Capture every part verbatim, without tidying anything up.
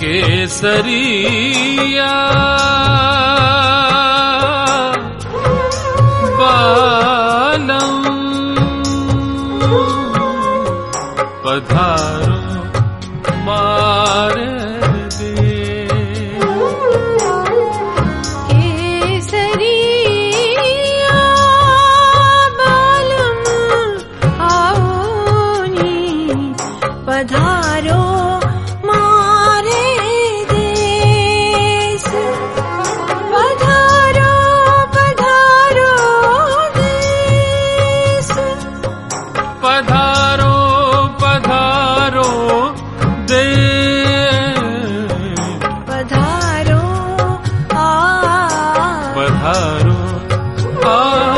केसरिया बालम पधारो मारे दे। केसरिया बालम आओनी पधारो मारे देश। पधारो पधारो देश। पधारो पधारो दे। पधारो आ पधारो आ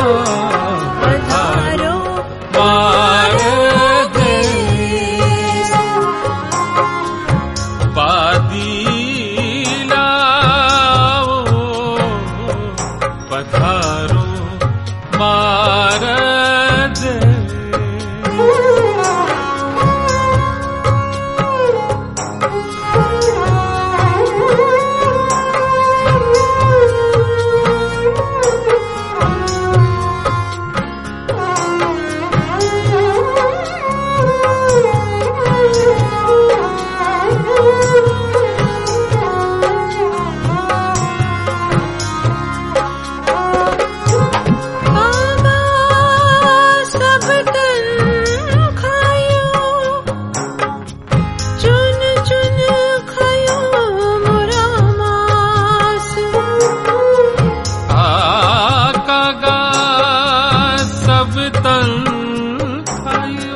पधारो मारे देश। बादीला पधारो मारे देश। बाबा सब तन खायो, चुन चुन खायो मोरा मास। आका सब तन खायो,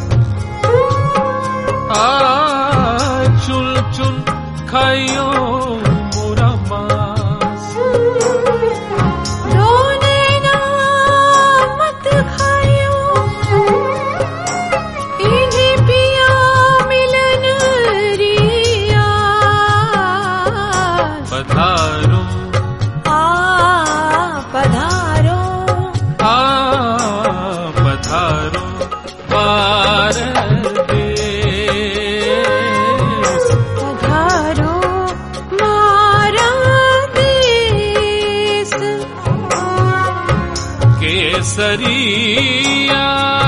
आ चुन चुन खायो मोरा मास। दोने ना मत खायो, इन्हें पिया मिलन रिया। पधारो आ पधारो आ पधारो मारे देश। पधारो मारा देश। केसरिया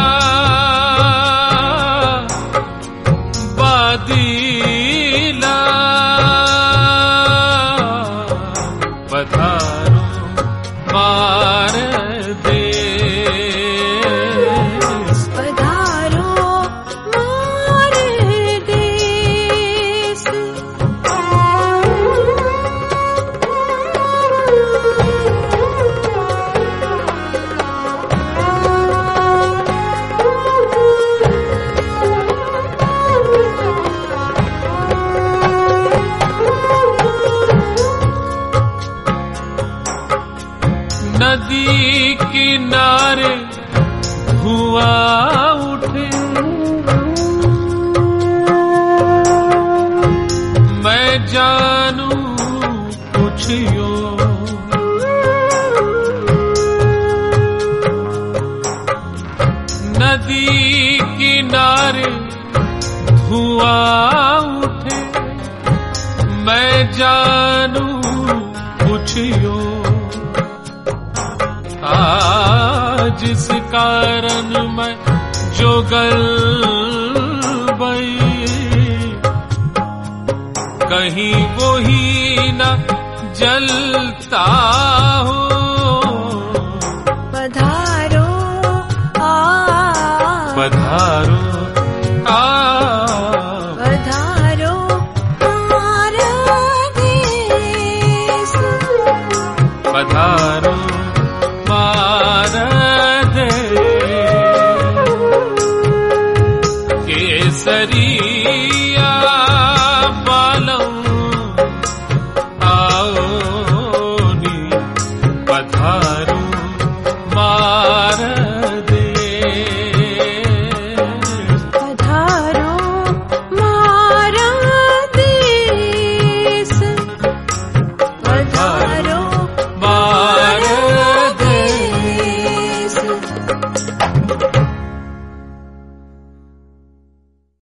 बादीला पधारो मारे देश। पधारो मारे देश। नदी किनारे धुआं उठे, मैं जानू कुछ यो। नदी किनारे धुआं उठे, मैं जानू कुछ यो। आज इस कारण मैं जोगल बई, कहीं वो ही न जलता हो। पधारो आ पधारो आ पधारो मारा देश। पधारो मारे देश। केसरी